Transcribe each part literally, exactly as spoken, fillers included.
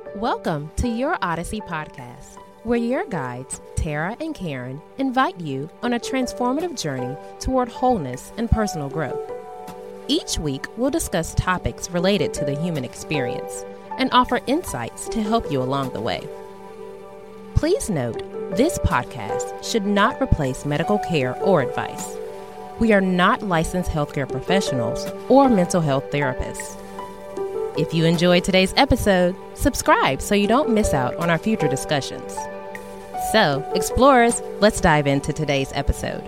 Welcome to Your Odyssey podcast, where your guides, Tara and Karen, invite you on a transformative journey toward wholeness and personal growth. Each week, we'll discuss topics related to the human experience and offer insights to help you along the way. Please note, this podcast should not replace medical care or advice. We are not licensed healthcare professionals or mental health therapists. If you enjoyed today's episode, subscribe so you don't miss out on our future discussions. So, explorers, let's dive into today's episode.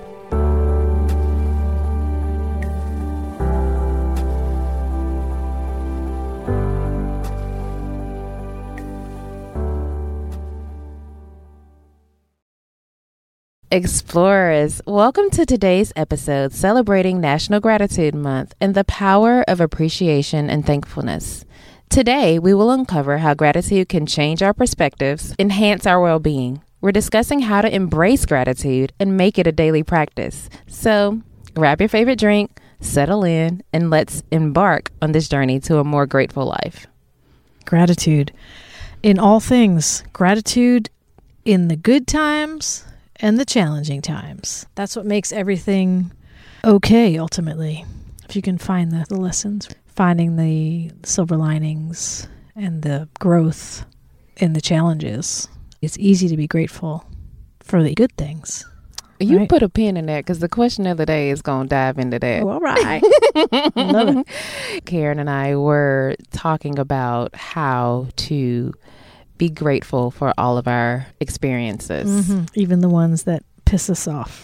Explorers, welcome to today's episode celebrating National Gratitude Month and the power of appreciation and thankfulness. Today, we will uncover how gratitude can change our perspectives, enhance our well-being. We're discussing how to embrace gratitude and make it a daily practice. So, grab your favorite drink, settle in, and let's embark on this journey to a more grateful life. Gratitude in all things. Gratitude in the good times and the challenging times. That's what makes everything okay, ultimately. If you can find the, the lessons, finding the silver linings and the growth in the challenges, it's easy to be grateful for the good things. You right? Put a pin in that because the question of the day is going to dive into that. Oh, all right. Love it. Karen and I were talking about how to be grateful for all of our experiences. Mm-hmm. Even the ones that piss us off.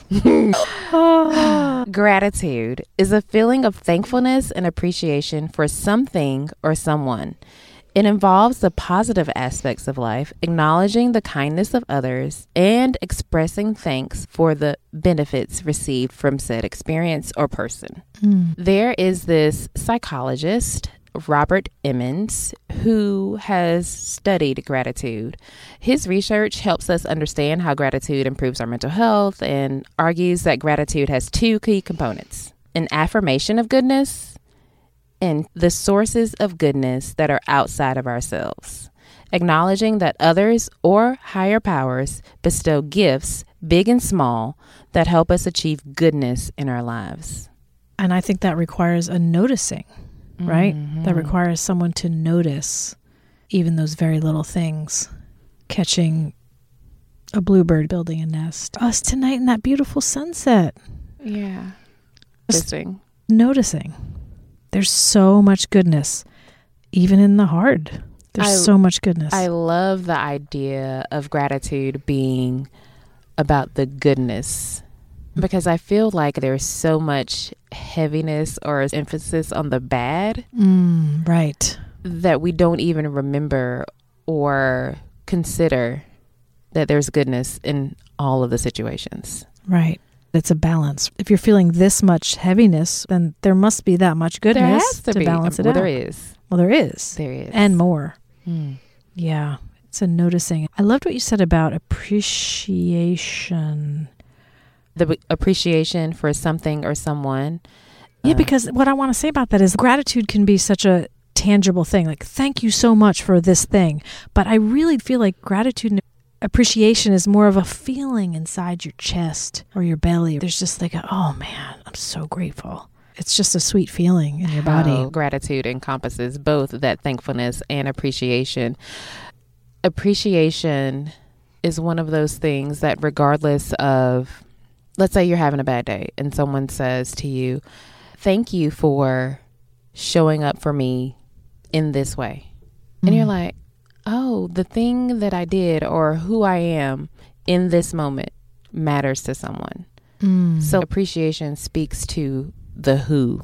Gratitude is a feeling of thankfulness and appreciation for something or someone. It involves the positive aspects of life, acknowledging the kindness of others, and expressing thanks for the benefits received from said experience or person. Mm. There is this psychologist, Robert Emmons, who has studied gratitude. His research helps us understand how gratitude improves our mental health and argues that gratitude has two key components: an affirmation of goodness and the sources of goodness that are outside of ourselves. Acknowledging that others or higher powers bestow gifts, big and small, that help us achieve goodness in our lives. And I think that requires a noticing. Right? Mm-hmm. That requires someone to notice even those very little things. Catching a bluebird building a nest. Us tonight in that beautiful sunset. Yeah. Just noticing. There's so much goodness, even in the hard. There's I, so much goodness. I love the idea of gratitude being about the goodness, because I feel like there's so much heaviness or emphasis on the bad. Mm, right. That we don't even remember or consider that there's goodness in all of the situations. Right. It's a balance. If you're feeling this much heaviness, then there must be that much goodness there has to, to be. balance it well, out. There is. Well, there is. There is. And more. Mm. Yeah. It's a noticing. I loved what you said about appreciation. The appreciation for something or someone. Yeah, because what I want to say about that is gratitude can be such a tangible thing. Like, thank you so much for this thing. But I really feel like gratitude and appreciation is more of a feeling inside your chest or your belly. There's just like, a, oh man, I'm so grateful. It's just a sweet feeling in your body. How gratitude encompasses both that thankfulness and appreciation. Appreciation is one of those things that regardless of, let's say you're having a bad day and someone says to you, thank you for showing up for me in this way. Mm. And you're like, oh, the thing that I did or who I am in this moment matters to someone. Mm. So appreciation speaks to the who.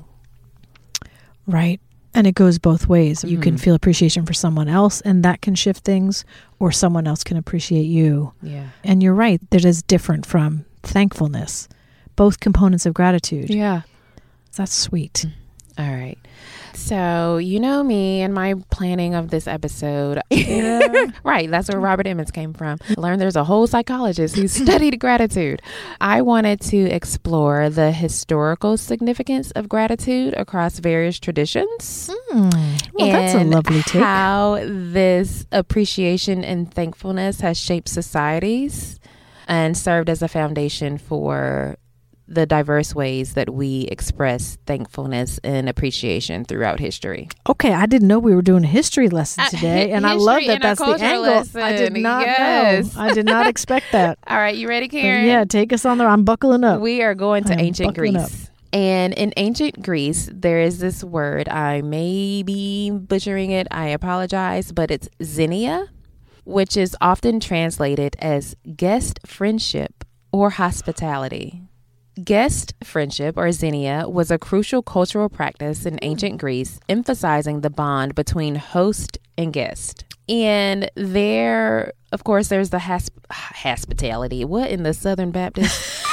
Right. And it goes both ways. Mm. You can feel appreciation for someone else and that can shift things, or someone else can appreciate you. Yeah. And you're right. That is different from thankfulness. Both components of gratitude. Yeah. That's sweet. All right. So, you know me and my planning of this episode. Yeah. Right. That's where Robert Emmons came from. I learned there's a whole psychologist who studied gratitude. I wanted to explore the historical significance of gratitude across various traditions. Mm. Well, that's a lovely take. How this appreciation and thankfulness has shaped societies and served as a foundation for the diverse ways that we express thankfulness and appreciation throughout history. Okay, I didn't know we were doing a history lesson today, uh, and I love that that's the angle. Lesson. I did not yes. know. I did not expect that. All right, you ready, Karen? But yeah, take us on there. I'm buckling up. We are going to I'm ancient Greece. Up. And in ancient Greece, there is this word. I may be butchering it. I apologize, but it's xenia, which is often translated as guest friendship or hospitality. Guest friendship, or xenia, was a crucial cultural practice in ancient Greece, emphasizing the bond between host and guest. And there, of course, there's the hasp- hospitality. What in the Southern Baptist?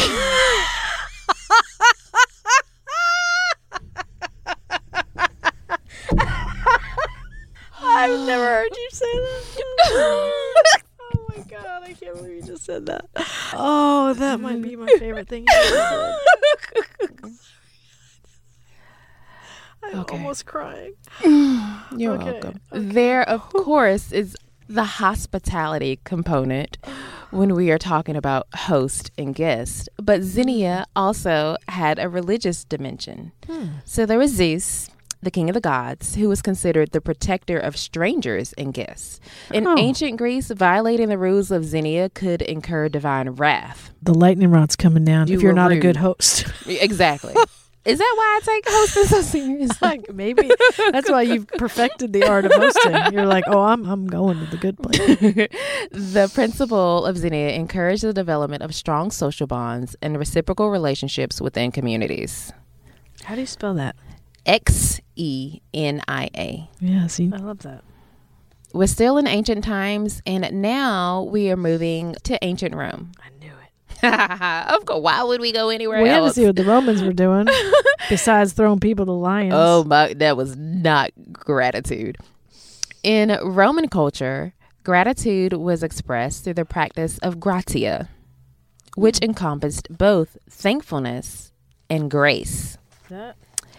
I've never heard you say that. Oh my God, I can't believe you just said that. Oh, that might be my favorite thing you ever said. I'm Okay. almost crying. You're Okay, welcome. okay. There, of course, is the hospitality component when we are talking about host and guest. But xenia also had a religious dimension. Hmm. So there was Zeus, the king of the gods, who was considered the protector of strangers and guests. In Oh. ancient Greece, violating the rules of xenia could incur divine wrath. The lightning rod's coming down You if you're were not a rude. good host. Exactly. Is that why I take hosting so seriously? Like maybe that's why you've perfected the art of hosting. You're like, oh, I'm I'm going to the good place. The principle of xenia encouraged the development of strong social bonds and reciprocal relationships within communities. How do you spell that? X E N I A. Yeah, see, I love that. We're still in ancient times, and now we are moving to ancient Rome. I knew it. Of course, why would we go anywhere We had to else? see what the Romans were doing besides throwing people to lions. Oh my, that was not gratitude. In Roman culture, gratitude was expressed through the practice of gratia, which encompassed both thankfulness and grace. That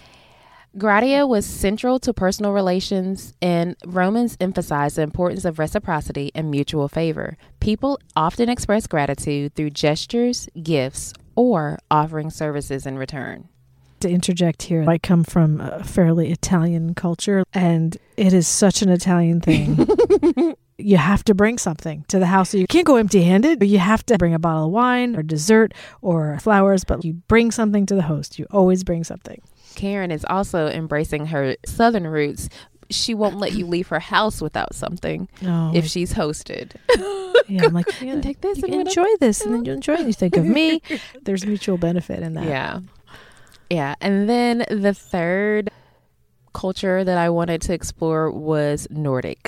Gratia was central to personal relations, and Romans emphasized the importance of reciprocity and mutual favor. People often express gratitude through gestures, gifts, or offering services in return. to interject here, I come from a fairly Italian culture, and it is such an Italian thing. You have to bring something to the house. You can't go empty-handed. You have to bring a bottle of wine or dessert or flowers, but you bring something to the host. You always bring something. Karen is also embracing her Southern roots. She won't let you leave her house without something Oh, if she's hosted. yeah, I'm like, You yeah, can take this you and can whatever. enjoy this, and then you enjoy it. You think of me. There's mutual benefit in that. Yeah. Yeah. And then the third culture that I wanted to explore was Nordic.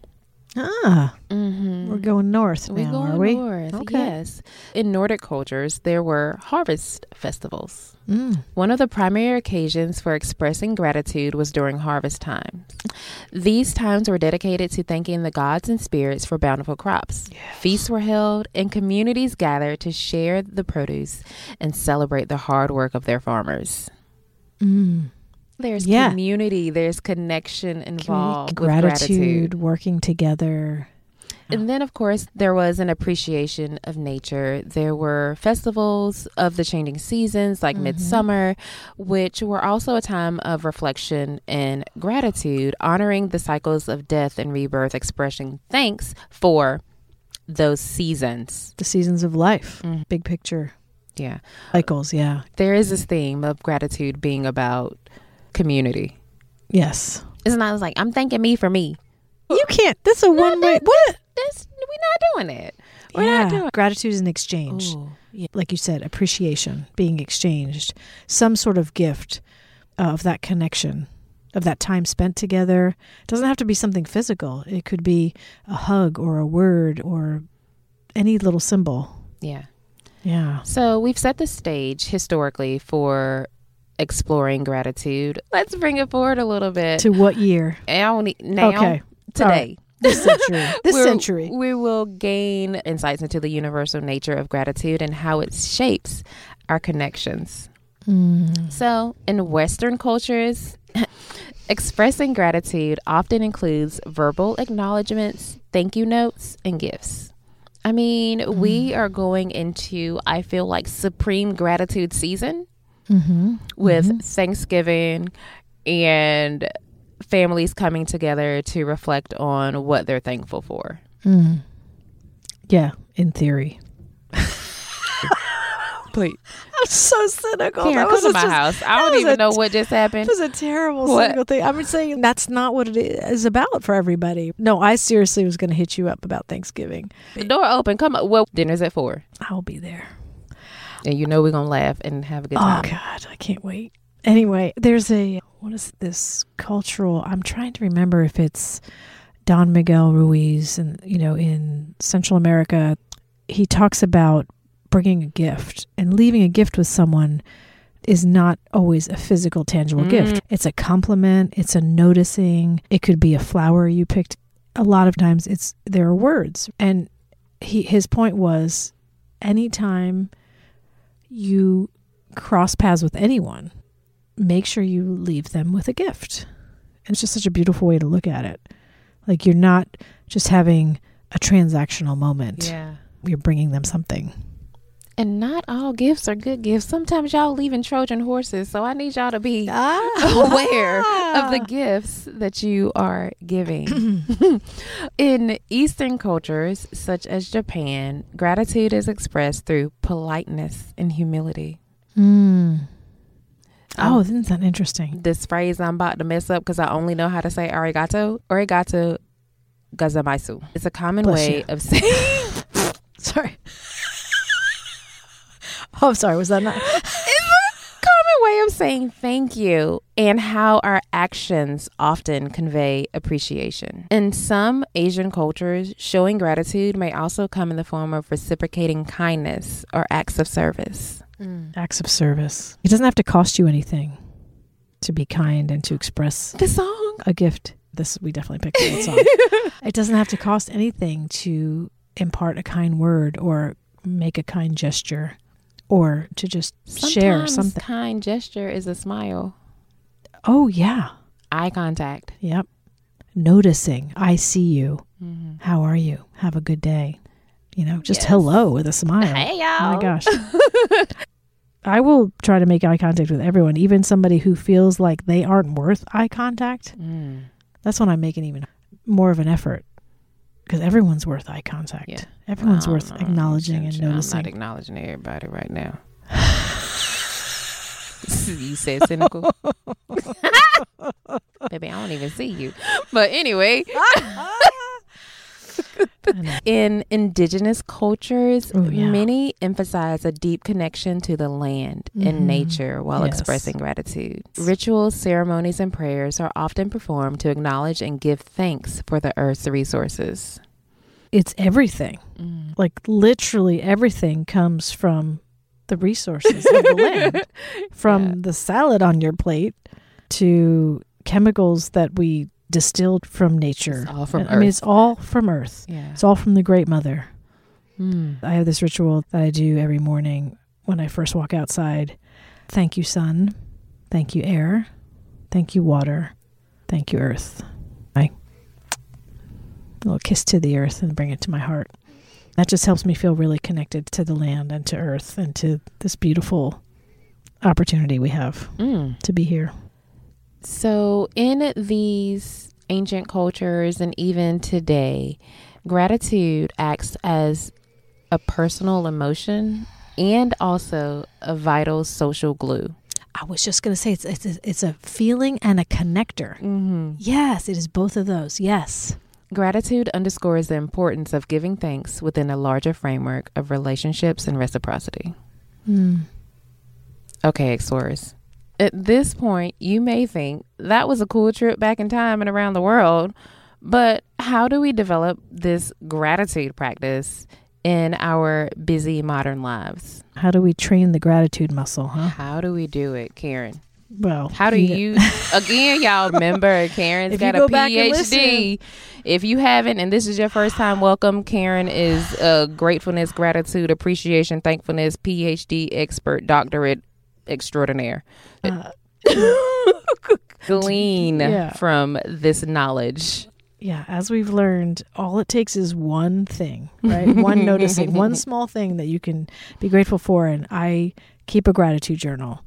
Ah, Mm-hmm. we're going north We now, go are we? north, Okay. yes. In Nordic cultures, there were harvest festivals. Mm. One of the primary occasions for expressing gratitude was during harvest times. These times were dedicated to thanking the gods and spirits for bountiful crops. Yes. Feasts were held, and communities gathered to share the produce and celebrate the hard work of their farmers. Mm. There's Yeah. community, there's connection involved with Gratitude, gratitude. working together. And then, of course, there was an appreciation of nature. There were festivals of the changing seasons, like Mhm. midsummer, which were also a time of reflection and gratitude, honoring the cycles of death and rebirth, expressing thanks for those seasons. The seasons of life, Mm. big picture Yeah. cycles. Yeah. There is this theme of gratitude being about community. Yes. It's not like, I'm thanking me for me. You can't. That's a one way. that- What? That's, we're not doing it. We're yeah. not doing Gratitude is an exchange. Ooh. Yeah. Like you said, appreciation being exchanged, some sort of gift of that connection, of that time spent together. It doesn't have to be something physical. It could be a hug or a word or any little symbol. Yeah. Yeah. So we've set the stage historically for exploring gratitude. Let's bring it forward a little bit. To what year? Now, now Okay. today. Right. This century. This We're- century. We will gain insights into the universal nature of gratitude and how it shapes our connections. Mm. So, in Western cultures, expressing gratitude often includes verbal acknowledgments, thank you notes, and gifts. I mean, mm. we are going into, I feel like, supreme gratitude season Mm-hmm. with mm-hmm. Thanksgiving and families coming together to reflect on what they're thankful for. Mm. Yeah, in theory. Please. I'm so cynical. Karen, That come was to my just- house. I that don't was even a know t- what just happened. It was a terrible What? cynical thing. I'm saying that's not what it is about for everybody. No, I seriously was going to hit you up about Thanksgiving. The door open. Come on. Well, dinner's at four. I'll be there. And you know we're going to laugh and have a good Oh, time. God. I can't wait. Anyway, there's a, what is this cultural, I'm trying to remember if it's Don Miguel Ruiz and, you know, in Central America, he talks about bringing a gift and leaving a gift with someone is not always a physical, tangible Mm. gift. It's a compliment. It's a noticing. It could be a flower you picked. A lot of times it's, there are words. And he, his point was anytime you cross paths with anyone, make sure you leave them with a gift. And it's just such a beautiful way to look at it. Like you're not just having a transactional moment. Yeah. You're bringing them something. And not all gifts are good gifts. Sometimes y'all leaving Trojan horses. So I need y'all to be Ah. aware of the gifts that you are giving. In Eastern cultures, such as Japan, gratitude is expressed through politeness and humility. Mm. Oh, Um, isn't that interesting? This phrase I'm about to mess up because I only know how to say arigato. Arigato gozaimasu. It's a common Bless way you. of saying... Sorry. Oh, I'm sorry. Was that not? common way of saying thank you and how our actions often convey appreciation. In some Asian cultures, showing gratitude may also come in the form of reciprocating kindness or acts of service. Mm. Acts of service. It doesn't have to cost you anything to be kind and to express The song. a gift. This we definitely picked that song. It doesn't have to cost anything to impart a kind word or make a kind gesture or to just share Sometimes something. kind gesture is a smile. Oh, yeah. Eye contact. Yep. Noticing. I see you. Mm-hmm. How are you? Have a good day. You know, just Yes. hello with a smile. Hey, Oh y'all. my gosh. I will try to make eye contact with everyone, even somebody who feels like they aren't worth eye contact. Mm. That's when I'm making even more of an effort because everyone's worth eye contact. Yeah. Everyone's I worth don't know. acknowledging and I'm noticing. not acknowledging everybody right now. You said cynical. Baby, I don't even see you. But anyway, in indigenous cultures, Oh, yeah. many emphasize a deep connection to the land Mhm. and nature while Yes. expressing gratitude. Rituals, ceremonies, and prayers are often performed to acknowledge and give thanks for the earth's resources. It's everything. Mm. Like literally everything comes from the resources of the land. From Yeah. the salad on your plate to chemicals that we distilled from nature. It's all from I mean, earth. it's all from earth. Yeah. It's all from the Great Mother. Mm. I have this ritual that I do every morning when I first walk outside. Thank you, sun. Thank you, air. Thank you, water. Thank you, earth. I a little kiss to the earth and bring it to my heart. That just helps me feel really connected to the land and to earth and to this beautiful opportunity we have Mm. to be here. So, in these ancient cultures and even today, gratitude acts as a personal emotion and also a vital social glue. I was just going to say it's, it's, a, it's a feeling and a connector. Mm-hmm. Yes, it is both of those. Yes. Gratitude underscores the importance of giving thanks within a larger framework of relationships and reciprocity. Mm. Okay, explorers. At this point, you may think that was a cool trip back in time and around the world, but how do we develop this gratitude practice in our busy modern lives? How do we train the gratitude muscle, huh? How do we do it, Karen? Well, how do you, again, y'all remember Karen's If got you go a back and PhD. If you haven't, and this is your first time, welcome. Karen is a gratefulness, gratitude, appreciation, thankfulness, PhD expert, doctorate extraordinaire. Uh, Glean yeah. from this knowledge. Yeah, as we've learned, all it takes is one thing, right? One noticing, one small thing that you can be grateful for. And I keep a gratitude journal.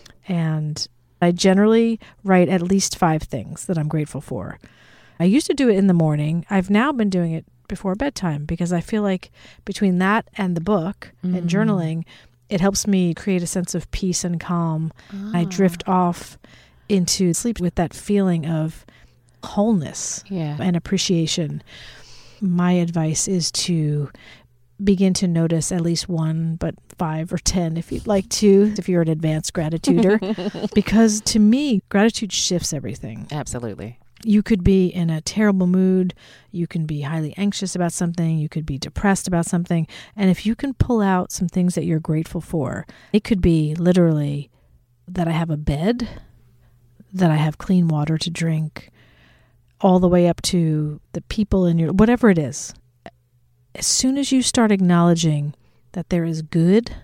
And I generally write at least five things that I'm grateful for. I used to do it in the morning. I've now been doing it before bedtime because I feel like between that and the book mm. and journaling, it helps me create a sense of peace and calm. Ah. I drift off into sleep with that feeling of wholeness yeah. and appreciation. My advice is to begin to notice at least one, but five or ten if you'd like to, if you're an advanced gratituder. Because to me, gratitude shifts everything. Absolutely. You could be in a terrible mood. You can be highly anxious about something. You could be depressed about something. And if you can pull out some things that you're grateful for, it could be literally that I have a bed, that I have clean water to drink, all the way up to the people in your, whatever it is. As soon as you start acknowledging that there is good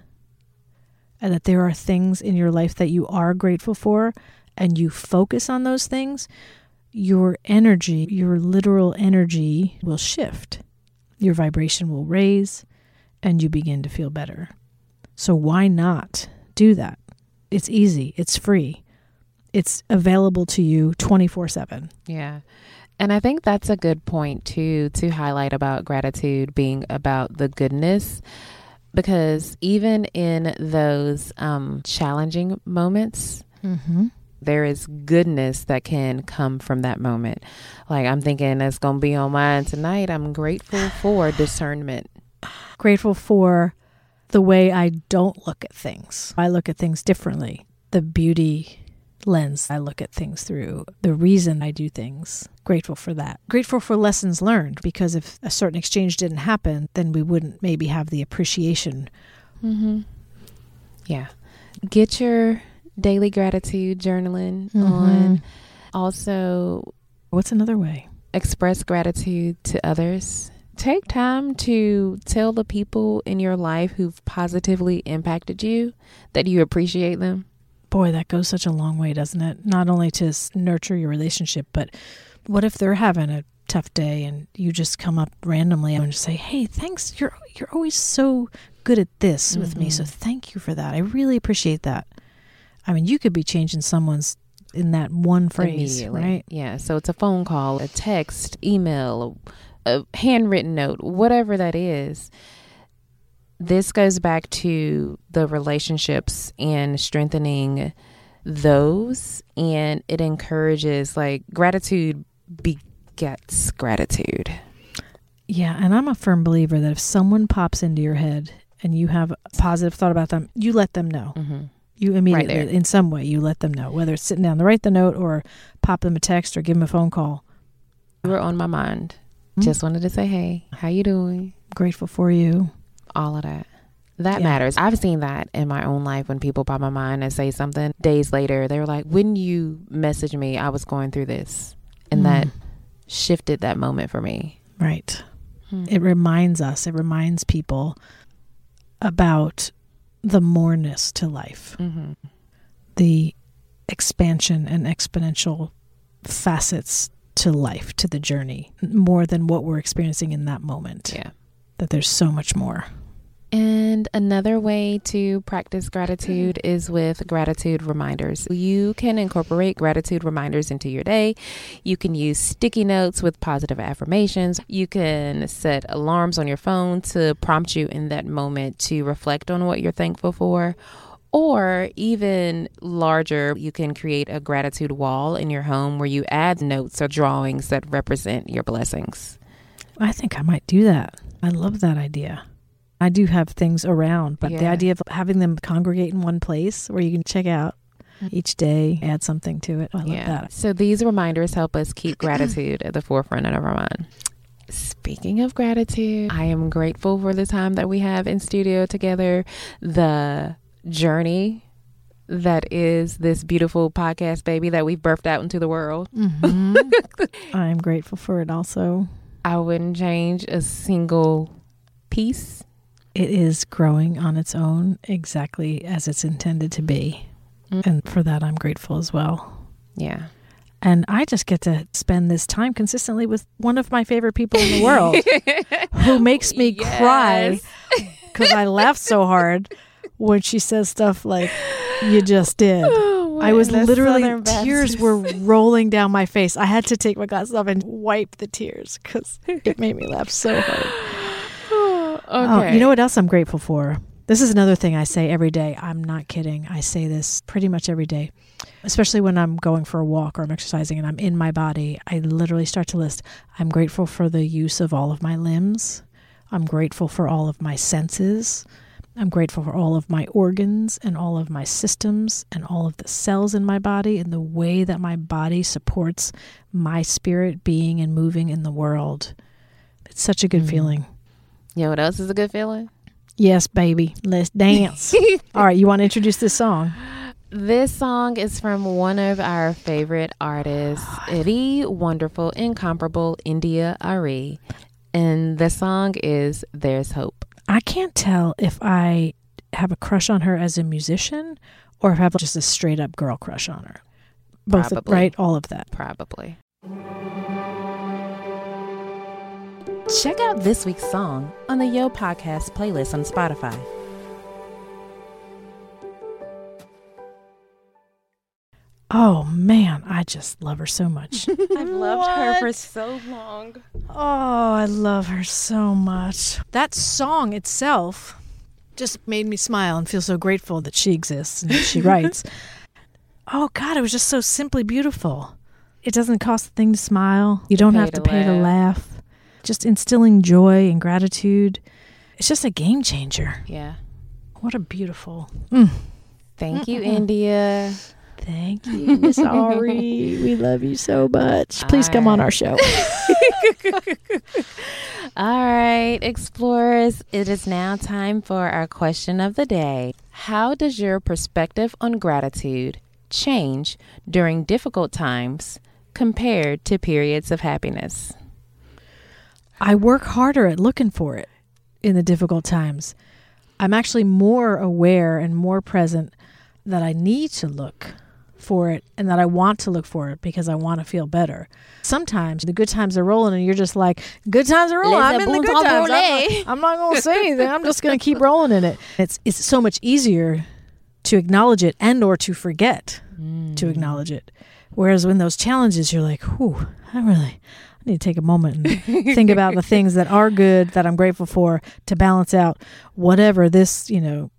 and that there are things in your life that you are grateful for, and you focus on those things, your energy, your literal energy will shift. Your vibration will raise and you begin to feel better. So why not do that? It's easy. It's free. It's available to you twenty-four seven. Yeah. And I think that's a good point too, to highlight about gratitude being about the goodness, because even in those um, challenging moments, mm-hmm. there is goodness that can come from that moment. Like I'm thinking that's going to be on mine tonight. I'm grateful for discernment. Grateful for the way I don't look at things. I look at things differently. The beauty lens I look at things through, the reason I do things. Grateful for that. Grateful for lessons learned, because if a certain exchange didn't happen, then we wouldn't maybe have the appreciation. Mm-hmm. Yeah. Get your daily gratitude journaling mm-hmm. on. Also, what's another way? Express gratitude to others. Take time to tell the people in your life who've positively impacted you that you appreciate them. Boy, that goes such a long way, doesn't it? Not only to nurture your relationship, but what if they're having a tough day and you just come up randomly and just say, hey, thanks. You're you're always so good at this mm-hmm. with me. So thank you for that. I really appreciate that. I mean, you could be changing someone's in that one phrase, right? Yeah. So it's a phone call, a text, email, a, a handwritten note, whatever that is. This goes back to the relationships and strengthening those. And it encourages, like, gratitude begets gratitude. Yeah. And I'm a firm believer that if someone pops into your head and you have a positive thought about them, you let them know. Mm-hmm. You immediately, right in some way, you let them know, whether it's sitting down to write the note or pop them a text or give them a phone call. You were on my mind. Mm-hmm. Just wanted to say, hey, how you doing? Grateful for you. All of that. That yeah. matters. I've seen that in my own life when people pop my mind and say something. Days later, they were like, when you message me, I was going through this. And mm. that shifted that moment for me. Right. Hmm. It reminds us, it reminds people about the moreness to life. Mm-hmm. The expansion and exponential facets to life, to the journey, more than what we're experiencing in that moment. Yeah. That there's so much more. And another way to practice gratitude is with gratitude reminders. You can incorporate gratitude reminders into your day. You can use sticky notes with positive affirmations. You can set alarms on your phone to prompt you in that moment to reflect on what you're thankful for. Or even larger, you can create a gratitude wall in your home where you add notes or drawings that represent your blessings. I think I might do that. I love that idea. I do have things around, but yeah. the idea of having them congregate in one place where you can check out each day, add something to it. I love yeah. that. So these reminders help us keep gratitude at the forefront of our mind. Speaking of gratitude, I am grateful for the time that we have in studio together, the journey that is this beautiful podcast baby that we've birthed out into the world. Mm-hmm. I'm grateful for it also. I wouldn't change a single piece. It is growing on its own exactly as it's intended to be. Mm. And for that, I'm grateful as well. Yeah. And I just get to spend this time consistently with one of my favorite people in the world who makes me yes. cry because I laugh so hard when she says stuff like, you just did. Oh, I was literally, tears were rolling down my face. I had to take my glasses off and wipe the tears because it made me laugh so hard. Okay. Oh, you know what else I'm grateful for? This is another thing I say every day. I'm not kidding. I say this pretty much every day, especially when I'm going for a walk or I'm exercising and I'm in my body. I literally start to list, I'm grateful for the use of all of my limbs. I'm grateful for all of my senses. I'm grateful for all of my organs and all of my systems and all of the cells in my body and the way that my body supports my spirit being and moving in the world. It's such a good mm. feeling. You know what else is a good feeling? Yes, baby. Let's dance. All right. You want to introduce this song? This song is from one of our favorite artists, the wonderful, incomparable India Arie. And the song is There's Hope. I can't tell if I have a crush on her as a musician or if I have just a straight up girl crush on her. Both, Probably. Right? All of that. Probably. Check out this week's song on the Yo Podcast playlist on Spotify. Oh, man, I just love her so much. I've loved what? her for so long. Oh, I love her so much. That song itself just made me smile and feel so grateful that she exists and that she writes. Oh, God, it was just so simply beautiful. It doesn't cost a thing to smile. You don't pay have to, to pay laugh. to laugh. Just instilling joy and gratitude. It's just a game changer. Yeah. What a beautiful. Mm. Thank you, Mm-mm. India. Thank you, Miss Arie. We love you so much. Please All come right. on our show. All right, explorers, it is now time for our question of the day. How does your perspective on gratitude change during difficult times compared to periods of happiness? I work harder at looking for it in the difficult times. I'm actually more aware and more present that I need to look for it and that I want to look for it because I want to feel better. Sometimes the good times are rolling and you're just like, good times are rolling. I'm in the good times. I'm not, I'm not going to say anything. I'm just going to keep rolling in it. It's it's so much easier to acknowledge it and or to forget mm. to acknowledge it. Whereas when those challenges, you're like, whew, I really... I need to take a moment and think about the things that are good that I'm grateful for to balance out whatever this, you know.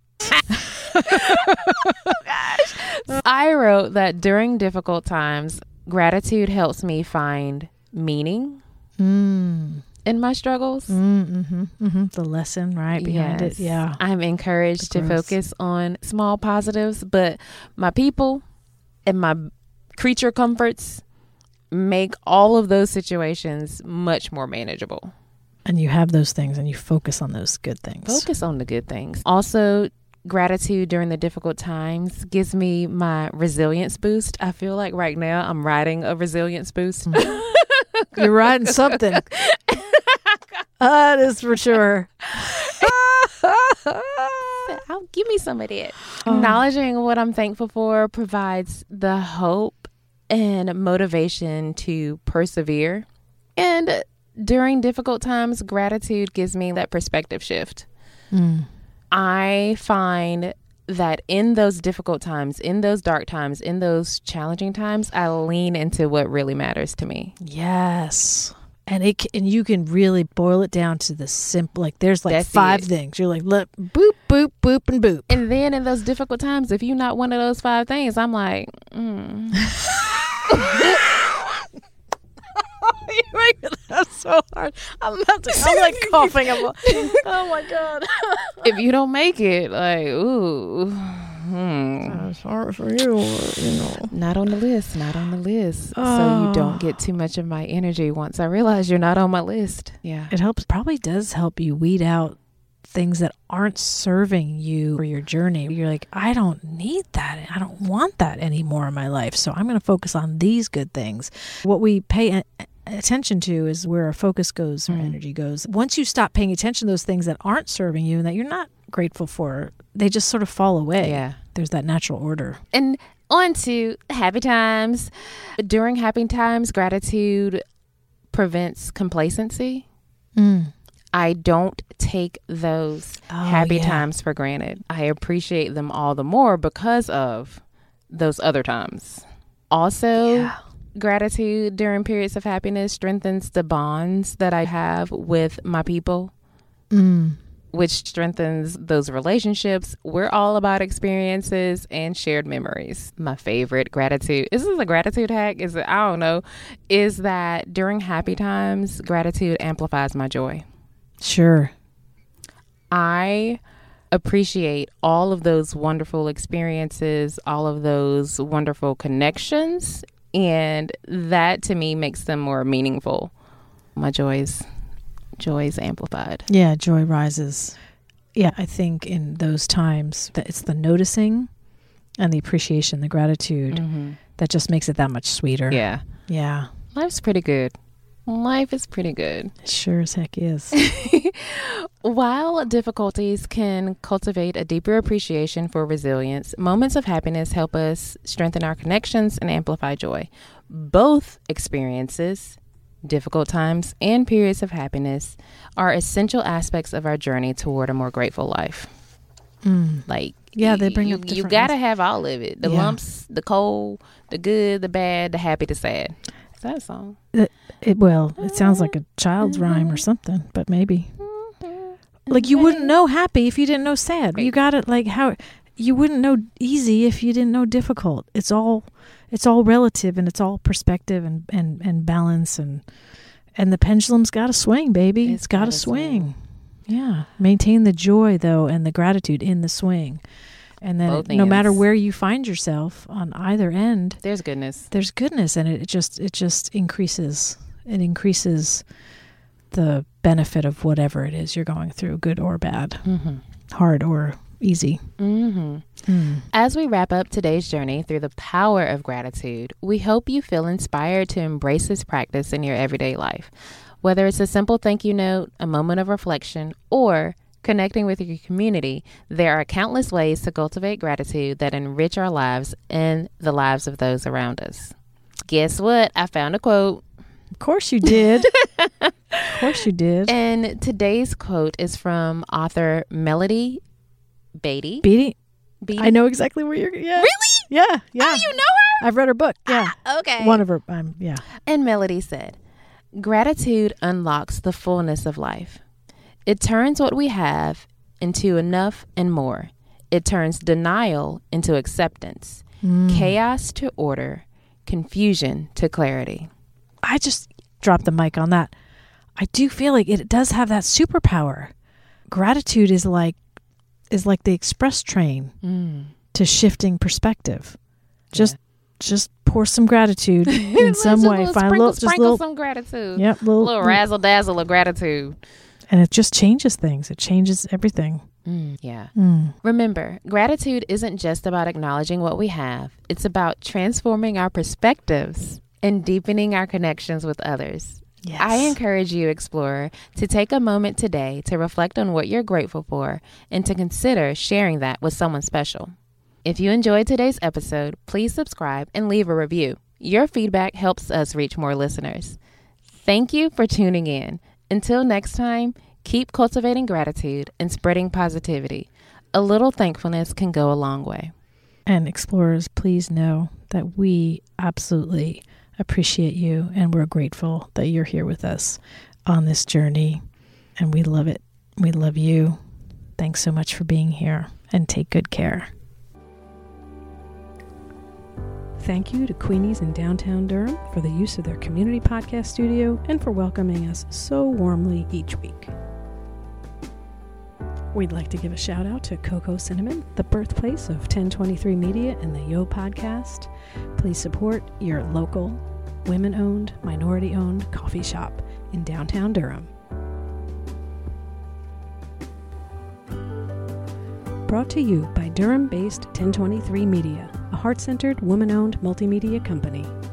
Gosh. I wrote that during difficult times, gratitude helps me find meaning mm. in my struggles. Mm, mm-hmm, mm-hmm. The lesson right behind yes. it. Yeah. I'm encouraged to focus on small positives, but my people and my creature comforts make all of those situations much more manageable. And you have those things and you focus on those good things. Focus on the good things. Also, gratitude during the difficult times gives me my resilience boost. I feel like right now I'm riding a resilience boost. You're riding something. That is for sure. I'll give me some of that. Oh. Acknowledging what I'm thankful for provides the hope and motivation to persevere. And during difficult times, gratitude gives me that perspective shift. Mm. I find that in those difficult times, in those dark times, in those challenging times, I lean into what really matters to me. Yes. And it and you can really boil it down to the simple, like there's like That's five it. things. You're like, look, boop, boop, boop, and boop. And then in those difficult times, if you're not one of those five things, I'm like, mm. You make me laugh so hard. I'm about to. I'm like coughing. I'm like, oh my god. If you don't make it, like, ooh, hmm. It's hard for you, you know. Not on the list. Not on the list. Oh. So you don't get too much of my energy once I realize you're not on my list. Yeah, it helps. Probably does help you weed out things that aren't serving you for your journey. You're like, I don't need that. I don't want that anymore in my life. So I'm going to focus on these good things. What we pay a- attention to is where our focus goes, our mm. energy goes. Once you stop paying attention to those things that aren't serving you and that you're not grateful for, they just sort of fall away. Yeah. There's that natural order. And on to happy times. During happy times, gratitude prevents complacency. Mm. I don't take those oh, happy yeah. times for granted. I appreciate them all the more because of those other times. Also, yeah. gratitude during periods of happiness strengthens the bonds that I have with my people, mm. which strengthens those relationships. We're all about experiences and shared memories. My favorite gratitude, this is a gratitude hack, is it, I don't know, is that during happy times, gratitude amplifies my joy. Sure. I appreciate all of those wonderful experiences, all of those wonderful connections, and that to me makes them more meaningful. My joys, joy is amplified. Yeah, joy rises. Yeah, I think in those times that it's the noticing and the appreciation, the gratitude mm-hmm. that just makes it that much sweeter. Yeah. Yeah. Life's pretty good. Life is pretty good. It sure as heck is. While difficulties can cultivate a deeper appreciation for resilience, moments of happiness help us strengthen our connections and amplify joy. Both experiences, difficult times and periods of happiness, are essential aspects of our journey toward a more grateful life. Mm. Like, yeah, they bring you, up different you gotta have all of it. The yeah. lumps, the cold, the good, the bad, the happy, the sad. Is that a song? It, it well, it sounds like a child's rhyme or something, but maybe. Like, you wouldn't know happy if you didn't know sad. You got it. Like, how you wouldn't know easy if you didn't know difficult. It's all, it's all relative, and it's all perspective and, and, and balance, and and the pendulum's got to swing, baby. It's it's got to swing. swing. Yeah. Maintain the joy though, and the gratitude in the swing, and then it, no matter where you find yourself on either end, there's goodness. There's goodness, and it, it just it just increases. It increases the benefit of whatever it is you're going through, good or bad, mm-hmm. hard or easy. Mm-hmm. Mm. As we wrap up today's journey through the power of gratitude, we hope you feel inspired to embrace this practice in your everyday life. Whether it's a simple thank you note, a moment of reflection, or connecting with your community, there are countless ways to cultivate gratitude that enrich our lives and the lives of those around us. Guess what? I found a quote. Of course you did. Of course you did. And today's quote is from author Melody Beattie. Beattie? Beattie? I know exactly where you're... Yeah. Really? Yeah, yeah. Oh, you know her? I've read her book, yeah. Ah, okay. One of her, um, yeah. And Melody said, "Gratitude unlocks the fullness of life. It turns what we have into enough and more. It turns denial into acceptance, mm. chaos to order, confusion to clarity." I just dropped the mic on that. I do feel like it does have that superpower. Gratitude is like is like the express train mm. to shifting perspective. Just yeah. just pour some gratitude in some way. Little Find sprinkle, a little, just sprinkle little, some gratitude. Yep, little, little razzle dazzle of gratitude. And it just changes things. It changes everything. Mm, yeah. Mm. Remember, gratitude isn't just about acknowledging what we have. It's about transforming our perspectives and deepening our connections with others. Yes. I encourage you, explorer, to take a moment today to reflect on what you're grateful for and to consider sharing that with someone special. If you enjoyed today's episode, please subscribe and leave a review. Your feedback helps us reach more listeners. Thank you for tuning in. Until next time, keep cultivating gratitude and spreading positivity. A little thankfulness can go a long way. And explorers, please know that we absolutely appreciate you, and we're grateful that you're here with us on this journey, and we love it. We love you. Thanks so much for being here, and take good care. Thank you to Queenies in downtown Durham for the use of their community podcast studio and for welcoming us so warmly each week. We'd like to give a shout out to Coco Cinnamon, the birthplace of ten twenty-three Media and the Yo Podcast. Please support your local, women-owned, minority-owned coffee shop in downtown Durham. brought to you by Durham-based ten twenty-three Media, a heart-centered, woman-owned multimedia company.